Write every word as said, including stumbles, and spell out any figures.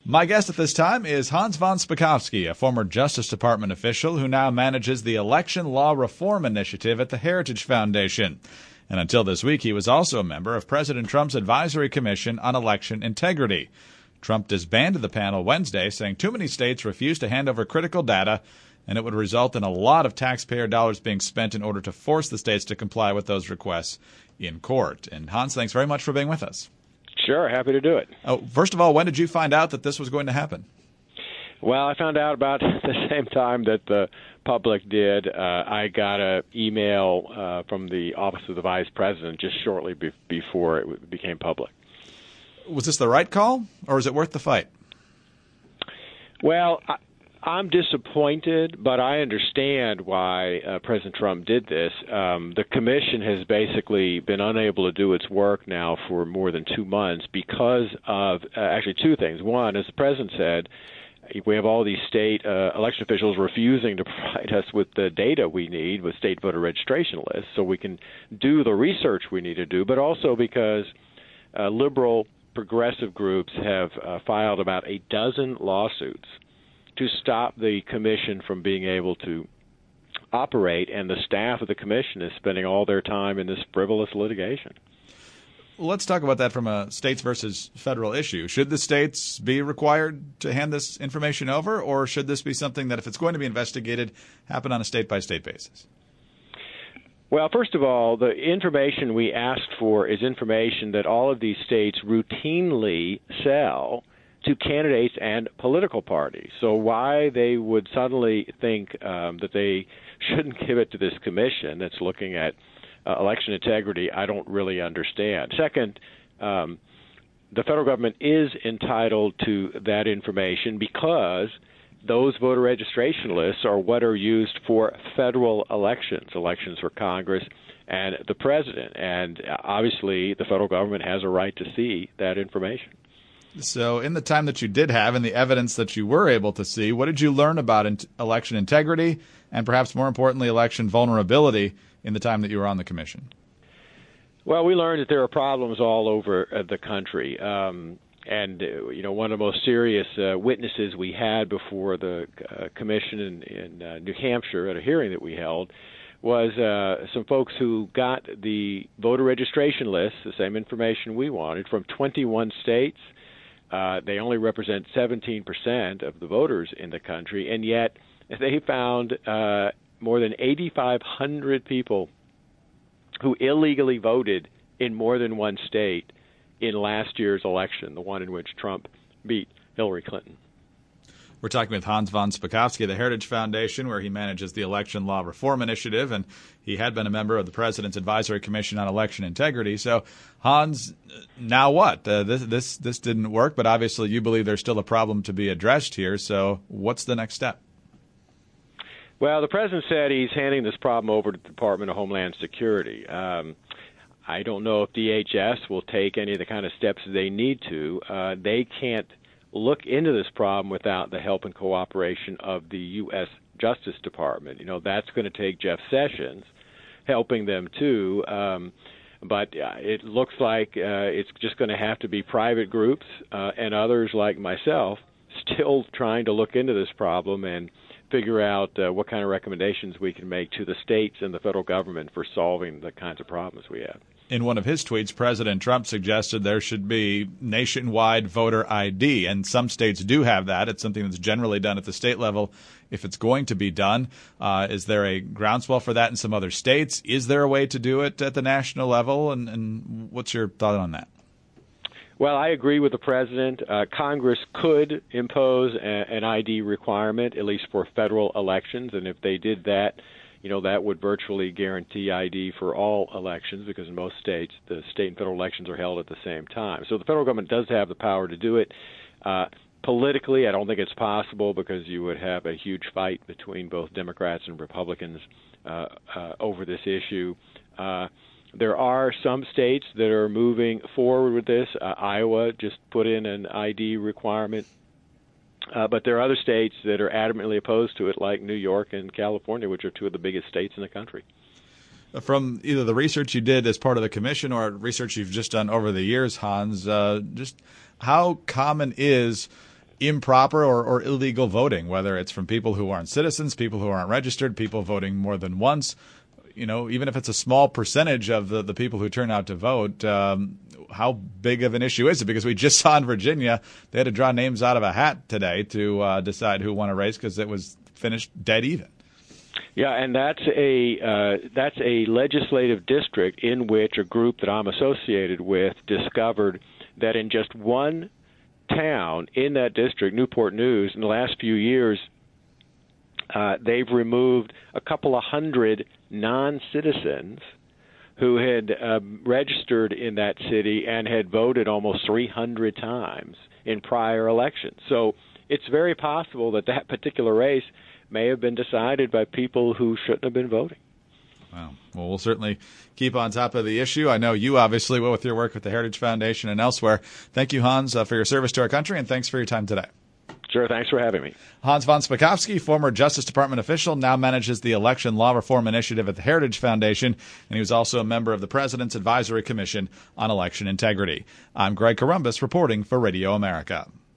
My guest at this time is Hans von Spakovsky, a former Justice Department official who now manages the Election Law Reform Initiative at the Heritage Foundation. And until this week, he was also a member of President Trump's Advisory Commission on Election Integrity. Trump disbanded the panel Wednesday, saying too many states refuse to hand over critical data, and it would result in a lot of taxpayer dollars being spent in order to force the states to comply with those requests in court. And Hans, thanks very much for being with us. Sure, happy to do it. Oh, first of all, when did you find out that this was going to happen? Well, I found out about the same time that the public did. Uh, I got an email uh, from the Office of the Vice President just shortly be- before it became public. Was this the right call, or is it worth the fight? Well, I, I'm disappointed, but I understand why uh, President Trump did this. Um, the commission has basically been unable to do its work now for more than two months because of uh, actually two things. One, as the president said, we have all these state uh, election officials refusing to provide us with the data we need with state voter registration lists so we can do the research we need to do, but also because uh, liberal progressive groups have uh, filed about a dozen lawsuits to stop the commission from being able to operate, and the staff of the commission is spending all their time in this frivolous litigation. Let's talk about that from a states versus federal issue. Should the states be required to hand this information over, or should this be something that, if it's going to be investigated, happen on a state-by-state basis? Well, first of all, the information we asked for is information that all of these states routinely sell to candidates and political parties. So why they would suddenly think um, that they shouldn't give it to this commission that's looking at uh, election integrity, I don't really understand. Second, um, the federal government is entitled to that information because those voter registration lists are what are used for federal elections, elections for Congress and the president. And obviously, the federal government has a right to see that information. So in the time that you did have and the evidence that you were able to see, what did you learn about in- election integrity and perhaps more importantly, election vulnerability in the time that you were on the commission? Well, we learned that there are problems all over uh, the country. Um, and, uh, you know, one of the most serious uh, witnesses we had before the uh, commission in, in uh, New Hampshire at a hearing that we held was uh, some folks who got the voter registration list, the same information we wanted, from twenty-one states. Uh, they only represent seventeen percent of the voters in the country, and yet they found uh, more than eighty-five hundred people who illegally voted in more than one state in last year's election, the one in which Trump beat Hillary Clinton. We're talking with Hans von Spakovsky of the Heritage Foundation, where he manages the Election Law Reform Initiative, and he had been a member of the President's Advisory Commission on Election Integrity. So, Hans, now what? Uh, this this this didn't work, but obviously you believe there's still a problem to be addressed here. So, what's the next step? Well, the president said he's handing this problem over to the Department of Homeland Security. Um, I don't know if D H S will take any of the kind of steps they need to. Uh, they can't look into this problem without the help and cooperation of the U S Justice Department. You know, that's going to take Jeff Sessions helping them too. Um, but uh, it looks like uh, it's just going to have to be private groups uh, and others like myself still trying to look into this problem and figure out uh, what kind of recommendations we can make to the states and the federal government for solving the kinds of problems we have. In one of his tweets, President Trump suggested there should be nationwide voter I D, and some states do have that. It's something that's generally done at the state level if it's going to be done. Uh, is there a groundswell for that in some other states? Is there a way to do it at the national level, and, and what's your thought on that? Well, I agree with the president. Uh, Congress could impose a, an I D requirement, at least for federal elections, and if they did that, you know, that would virtually guarantee I D for all elections because in most states, the state and federal elections are held at the same time. So the federal government does have the power to do it. Uh, politically, I don't think it's possible because you would have a huge fight between both Democrats and Republicans uh, uh, over this issue. Uh, there are some states that are moving forward with this. Uh, Iowa just put in an I D requirement. Uh, but there are other states that are adamantly opposed to it, like New York and California, which are two of the biggest states in the country. From either the research you did as part of the commission or research you've just done over the years, Hans, uh, just how common is improper or, or illegal voting, whether it's from people who aren't citizens, people who aren't registered, people voting more than once. You know, even if it's a small percentage of the, the people who turn out to vote, um, how big of an issue is it? Because we just saw in Virginia, they had to draw names out of a hat today to uh, decide who won a race because it was finished dead even. Yeah, and that's a uh, that's a legislative district in which a group that I'm associated with discovered that in just one town in that district, Newport News, in the last few years, uh, they've removed a couple of hundred non-citizens who had uh, registered in that city and had voted almost three hundred times in prior elections. So it's very possible that that particular race may have been decided by people who shouldn't have been voting. Wow. Well, we'll certainly keep on top of the issue. I know you obviously will with your work with the Heritage Foundation and elsewhere. Thank you, Hans, uh, for your service to our country, and thanks for your time today. Sure, thanks for having me. Hans von Spakovsky, former Justice Department official, now manages the Election Law Reform Initiative at the Heritage Foundation, and he was also a member of the President's Advisory Commission on Election Integrity. I'm Greg Corombos reporting for Radio America.